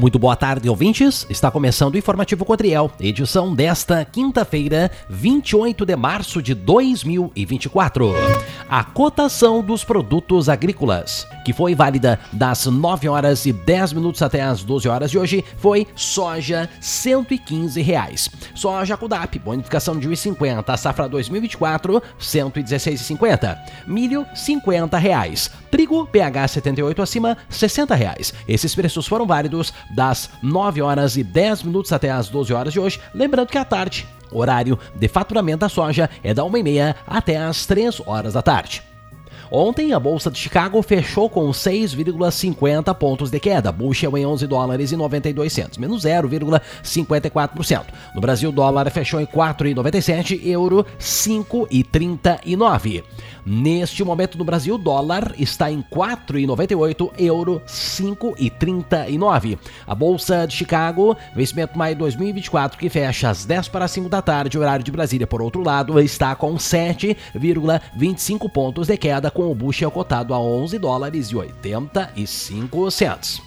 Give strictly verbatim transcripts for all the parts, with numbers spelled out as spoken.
Muito boa tarde, ouvintes. Está começando o Informativo Cotriel, edição desta quinta-feira, vinte e oito de março de dois mil e vinte e quatro. A cotação dos produtos agrícolas, que foi válida das nove horas e dez minutos até as doze horas de hoje, foi soja cento e quinze reais. Soja Cudap, bonificação de um real e cinquenta, safra dois mil e vinte e quatro, cento e dezesseis reais e cinquenta. Milho, cinquenta reais. Trigo, P H setenta e oito acima, sessenta reais. Esses preços foram válidos das nove horas e dez minutos até as doze horas de hoje. Lembrando que à tarde, o horário de faturamento da soja é da uma e meia até as três horas da tarde. Ontem, a Bolsa de Chicago fechou com seis vírgula cinquenta pontos de queda, Bushel em onze dólares e noventa e dois centavos, menos zero vírgula cinquenta e quatro por cento. No Brasil, o dólar fechou em quatro vírgula noventa e sete, euro cinco vírgula trinta e nove. Neste momento no Brasil, o dólar está em quatro vírgula noventa e oito, euro cinco vírgula trinta e nove. A Bolsa de Chicago, vencimento maio dois mil e vinte e quatro, que fecha às dez para as cinco da tarde, horário de Brasília, por outro lado, está com sete vírgula vinte e cinco pontos de queda, com o Bushel cotado a onze dólares e oitenta e cinco centavos.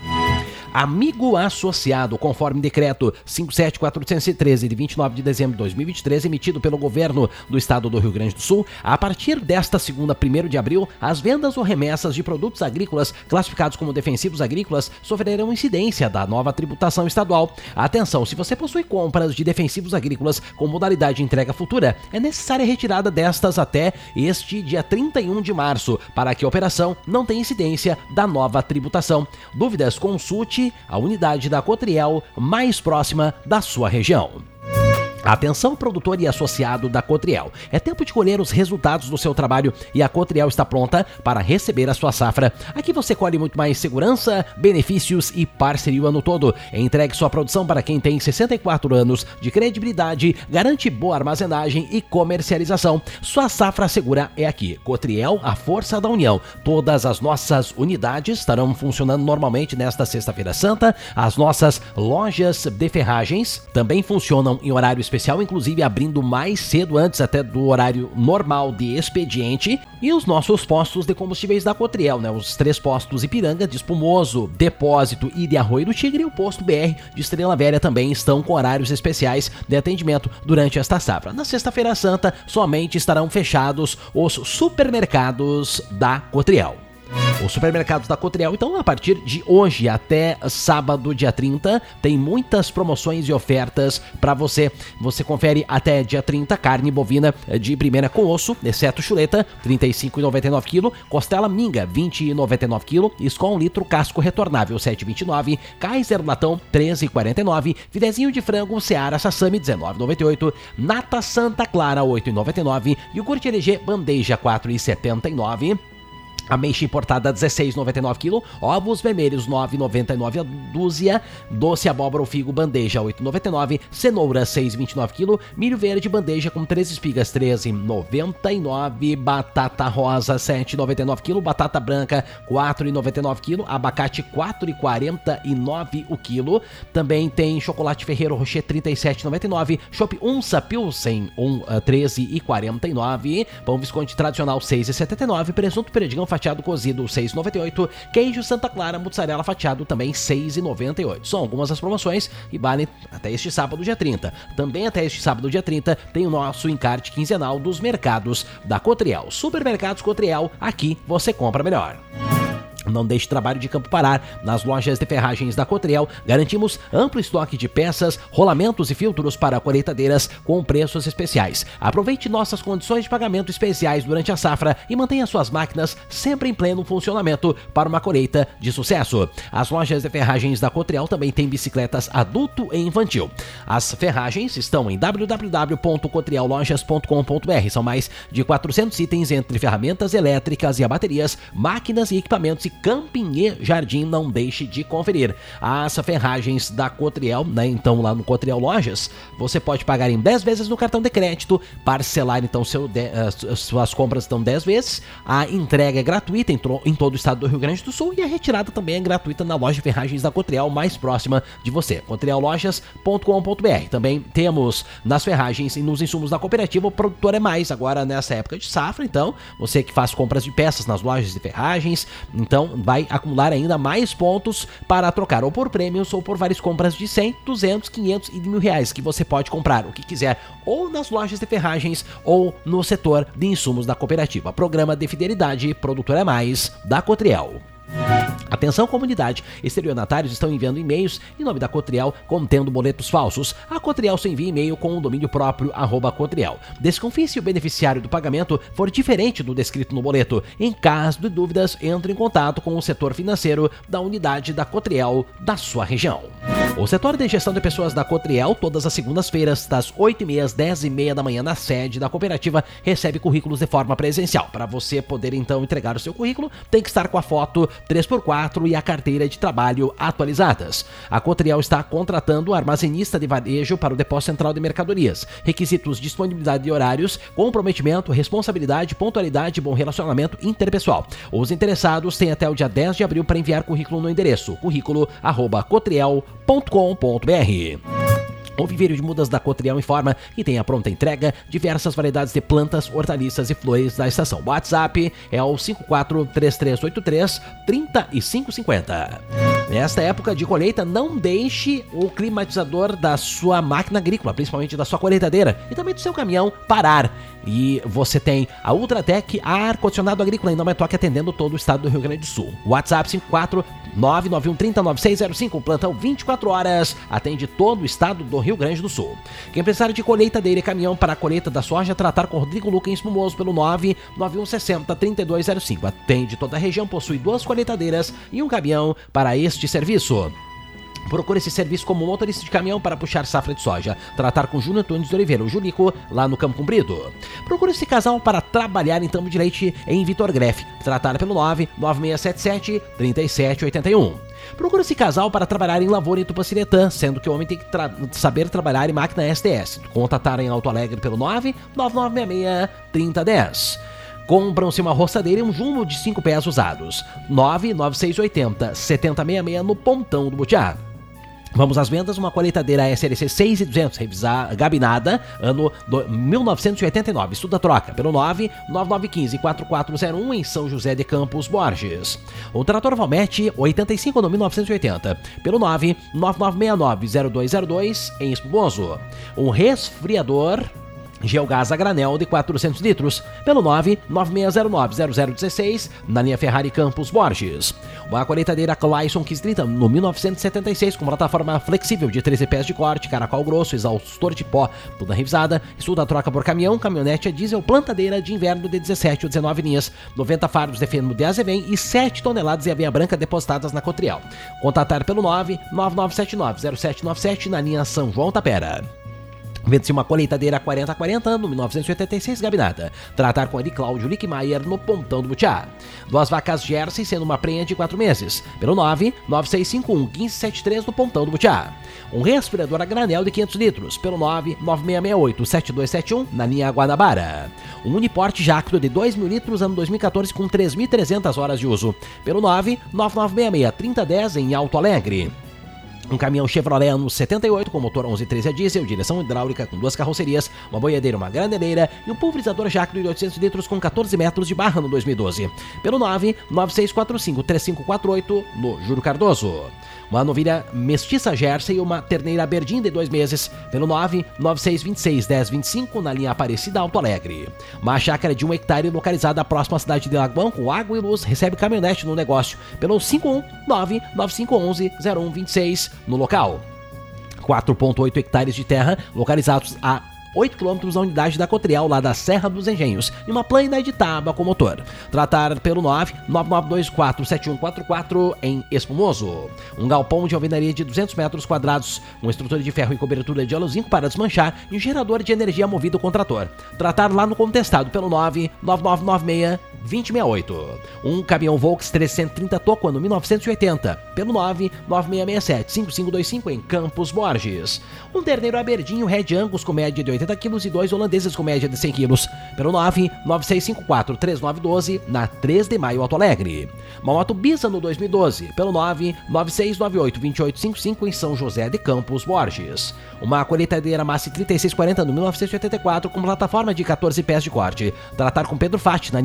Amigo associado, conforme decreto cinco mil quatrocentos e treze de vinte e nove de dezembro de dois mil e vinte e três, emitido pelo governo do estado do Rio Grande do Sul, a partir desta segunda, primeiro de abril, as vendas ou remessas de produtos agrícolas classificados como defensivos agrícolas sofrerão incidência da nova tributação estadual. Atenção, se você possui compras de defensivos agrícolas com modalidade de entrega futura, é necessária a retirada destas até este dia trinta e um de março, para que a operação não tenha incidência da nova tributação. Dúvidas? Consulte a unidade da Cotriel mais próxima da sua região. Atenção, produtor e associado da Cotriel. É tempo de colher os resultados do seu trabalho e a Cotriel está pronta para receber a sua safra. Aqui você colhe muito mais segurança, benefícios e parceria o ano todo. Entregue sua produção para quem tem sessenta e quatro anos de credibilidade, garante boa armazenagem e comercialização. Sua safra segura é aqui. Cotriel, a força da união. Todas as nossas unidades estarão funcionando normalmente nesta sexta-feira santa. As nossas lojas de ferragens também funcionam em horário especial. especial, inclusive abrindo mais cedo, antes até do horário normal de expediente, e os nossos postos de combustíveis da Cotriel, né? Os três postos Ipiranga, de Espumoso, Depósito e de Arroio do Tigre, e o posto B R de Estrela Velha também estão com horários especiais de atendimento durante esta safra. Na sexta-feira santa, somente estarão fechados os supermercados da Cotriel. Os supermercados da Cotriel, então, a partir de hoje até sábado, dia trinta, tem muitas promoções e ofertas para você. Você confere até dia trinta, carne bovina de primeira com osso, exceto chuleta, trinta e cinco reais e noventa e nove quilos, costela minga, vinte reais e noventa e nove quilos, Skol um litro, casco retornável, sete reais e vinte e nove, Kaiser latão, treze reais e quarenta e nove, filezinho de frango Seara Sassami, dezenove reais e noventa e oito, Nata Santa Clara, oito reais e noventa e nove, iogurte L G bandeja, quatro reais e setenta e nove, ameixa importada dezesseis reais e noventa e nove quilos, ovos vermelhos nove reais e noventa e nove a dúzia, doce abóbora ou figo bandeja oito reais e noventa e nove, cenoura seis reais e vinte e nove quilos, milho verde bandeja com três espigas treze reais e noventa e nove, batata rosa sete reais e noventa e nove quilos, batata branca quatro reais e noventa e nove quilos, abacate quatro reais e quarenta e nove o quilo. Também tem chocolate Ferrero Rocher trinta e sete reais e noventa e nove, chopp Unsa Pilsen um, uh, treze reais e quarenta e nove, pão Visconti tradicional seis reais e setenta e nove, presunto Perdigão fatiado cozido seis reais e noventa e oito, queijo Santa Clara mussarela fatiado também seis reais e noventa e oito. São algumas das promoções que valem até este sábado, dia trinta. Também até este sábado, dia trinta, tem o nosso encarte quinzenal dos mercados da Cotriel. Supermercados Cotriel, aqui você compra melhor. Não deixe trabalho de campo parar. Nas lojas de ferragens da Cotriel, garantimos amplo estoque de peças, rolamentos e filtros para colheitadeiras com preços especiais. Aproveite nossas condições de pagamento especiais durante a safra e mantenha suas máquinas sempre em pleno funcionamento para uma colheita de sucesso. As lojas de ferragens da Cotriel também têm bicicletas adulto e infantil. As ferragens estão em w w w ponto cotriel lojas ponto com ponto b r. São mais de quatrocentos itens entre ferramentas elétricas e baterias, máquinas e equipamentos e camping e jardim. Não deixe de conferir. As ferragens da Cotriel, né? Então lá no Cotriel Lojas, você pode pagar em dez vezes no cartão de crédito, parcelar então seu de, uh, suas compras estão dez vezes, a entrega é gratuita em, em todo o estado do Rio Grande do Sul e a retirada também é gratuita na loja de ferragens da Cotriel mais próxima de você, cotriel lojas ponto com ponto b r. Também temos nas ferragens e nos insumos da cooperativa o produtor é mais agora nessa época de safra, então você que faz compras de peças nas lojas de ferragens, então Então vai acumular ainda mais pontos para trocar ou por prêmios ou por várias compras de cem, duzentos, quinhentos e mil reais que você pode comprar o que quiser ou nas lojas de ferragens ou no setor de insumos da cooperativa. Programa de fidelidade Produtora Mais da Cotriel. Atenção comunidade, estelionatários estão enviando e-mails em nome da Cotriel contendo boletos falsos. A Cotriel só envia e-mail com o domínio próprio arroba Cotriel. Desconfie se o beneficiário do pagamento for diferente do descrito no boleto. Em caso de dúvidas, entre em contato com o setor financeiro da unidade da Cotriel da sua região. O setor de gestão de pessoas da Cotriel, todas as segundas-feiras, das oito e meia às dez e meia da manhã na sede da cooperativa, recebe currículos de forma presencial. Para você poder então entregar o seu currículo, tem que estar com a foto três por quatro e a carteira de trabalho atualizadas. A Cotriel está contratando armazenista de varejo para o depósito central de mercadorias. Requisitos: disponibilidade de horários, comprometimento, responsabilidade, pontualidade e bom relacionamento interpessoal. Os interessados têm até o dia dez de abril para enviar currículo no endereço currículo arroba cotriel ponto com ponto br. O Viveiro de Mudas da Cotriel informa que tem a pronta entrega diversas variedades de plantas, hortaliças e flores da estação. O WhatsApp é o cinco quatro três três oito três, três cinco cinco zero. Nesta época de colheita, não deixe o climatizador da sua máquina agrícola, principalmente da sua colheitadeira e também do seu caminhão, parar. E você tem a Ultratec ar-condicionado agrícola em Nova Toque atendendo todo o estado do Rio Grande do Sul. WhatsApp cinco quatro nove nove um três zero nove seis zero cinco, plantão vinte e quatro horas, atende todo o estado do Rio Grande do Sul. Quem precisar de colheitadeira e caminhão para a colheita da soja, tratar com Rodrigo Luca em Espumoso pelo nove nove um seis zero, três dois zero cinco. Atende toda a região, possui duas colheitadeiras e um caminhão para este serviço. Procure esse serviço como motorista de caminhão para puxar safra de soja. Tratar com Júnior Antunes de Oliveira, o Julico, lá no Campo Comprido. Procure esse casal para trabalhar em Tambo de Leite em Vitor Grefe. Tratar pelo nove nove seis sete sete, três sete oito um. Procure esse casal para trabalhar em lavoura em Tupaciretã, sendo que o homem tem que tra- saber trabalhar em máquina S T S. Contatar em Alto Alegre pelo nove nove nove seis seis, três zero um zero. Compram-se uma roçadeira e um jumbo de cinco pés usados. nove nove seis oito zero, sete zero seis seis no Pontão do Butiá. Vamos às vendas, uma colheitadeira S L C seis mil e duzentos, revisar, gabinada, ano do, mil novecentos e oitenta e nove, estuda troca, pelo nove nove nove um cinco, quatro quatro zero um em São José de Campos Borges. O trator Valmete oitenta e cinco no mil novecentos e oitenta, pelo nove nove nove seis nove zero dois zero dois em Espumoso. Um resfriador Geogás a granel de quatrocentos litros, pelo nove nove seis zero nove zero zero um seis, na linha Ferrari Campos Borges. Uma colheitadeira Clayson quinhentos e trinta no mil novecentos e setenta e seis, com plataforma flexível de treze pés de corte, caracol grosso, exaustor de pó, toda revisada, estuda a troca por caminhão, caminhonete a diesel, plantadeira de inverno de dezessete ou dezenove linhas, noventa fardos de feno de azevém e sete toneladas de aveia branca depositadas na Cotriel. Contatar pelo nove nove nove sete nove zero sete nove sete, na linha São João Tapera. Vende-se uma colheitadeira quarenta quarenta no mil novecentos e oitenta e seis, gabinada. Tratar com ele Cláudio Lickmaier no Pontão do Butiá. Duas vacas Jersey sendo uma prenha de quatro meses. Pelo nove nove seis cinco um, um cinco sete três no Pontão do Butiá. Um respirador a granel de quinhentos litros. Pelo nove nove seis seis oito, sete dois sete um na linha Guanabara. Um Uniporte Jacto de dois mil litros ano dois mil e quatorze com três mil e trezentas horas de uso. Pelo nove nove nove seis seis, três zero um zero em Alto Alegre. Um caminhão Chevrolet ano setenta e oito com motor onze treze a diesel, direção hidráulica com duas carrocerias, uma boiadeira, uma graneleira e um pulverizador Jacto de oitocentos litros com quatorze metros de barra no dois mil e doze. Pelo nove nove seis quatro cinco, três cinco quatro oito no Júlio Cardoso. Uma novilha mestiça Jersey e uma terneira Berdim de dois meses, pelo nove nove seis dois seis, um zero dois cinco na linha Aparecida Alto Alegre. Uma chácara de um hectare localizada próxima à cidade de Lagoão com água e luz recebe caminhonete no negócio, pelo cinco um nove nove cinco um um, zero um dois seis no local. quatro vírgula oito hectares de terra localizados a oito quilômetros da unidade da Cotriel, lá da Serra dos Engenhos, e uma plana de tábua com motor. Tratar pelo nove nove nove dois quatro sete um quatro quatro em Espumoso. Um galpão de alvenaria de duzentos metros quadrados, uma estrutura de ferro e cobertura de aluzinco para desmanchar e um gerador de energia movido com trator. Tratar lá no Contestado pelo nove nove nove nove seis dois zero seis oito. Um caminhão Volks trezentos e trinta Toco ano mil novecentos e oitenta, pelo nove nove seis seis sete, cinco cinco dois cinco em Campos Borges. Um terneiro Aberdinho Red Angus com média de oitenta quilos e dois holandeses com média de cem quilos, pelo nove nove seis cinco quatro, três nove um dois na três de maio Alto Alegre. Uma moto Bisa no dois mil e doze, pelo nove nove seis nove oito, dois oito cinco cinco em São José de Campos Borges. Uma colheitadeira Massi trinta e seis quarenta no mil novecentos e oitenta e quatro com plataforma de quatorze pés de corte. Tratar com Pedro Fati na linha São João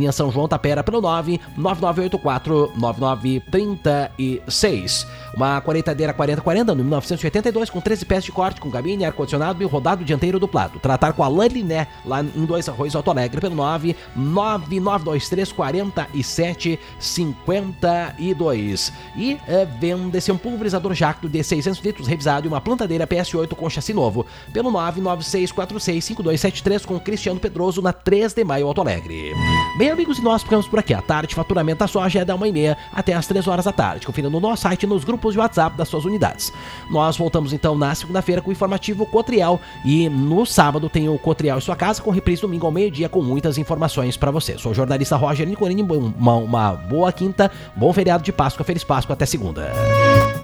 Tapera pelo nove nove nove oito quatro nove nove três seis. Uma colheitadeira quarenta quarenta, no mil novecentos e oitenta e dois, com treze pés de corte, com cabine, ar-condicionado e rodado dianteiro duplado. Tratar com a Laliné, lá em Dois Arroios, Alto Alegre, pelo nove nove nove dois três quatro sete cinco dois. E é, vende-se um pulverizador Jacto de seiscentos litros revisado e uma plantadeira P S oito com chassi novo, pelo nove nove seis quatro seis cinco dois sete três, com Cristiano Pedroso, na três de maio, Alto Alegre. Bem, amigos, e nós ficamos por aqui. À tarde, faturamento da soja é da uma e meia até as três horas da tarde. Confira no nosso site e nos grupos de WhatsApp das suas unidades. Nós voltamos então na segunda-feira com o informativo Cotriel, e no sábado tem o Cotriel em sua casa, com reprise domingo ao meio-dia, com muitas informações para você. Sou o jornalista Roger Nicolini, uma, uma boa quinta, bom feriado de Páscoa, feliz Páscoa, até segunda.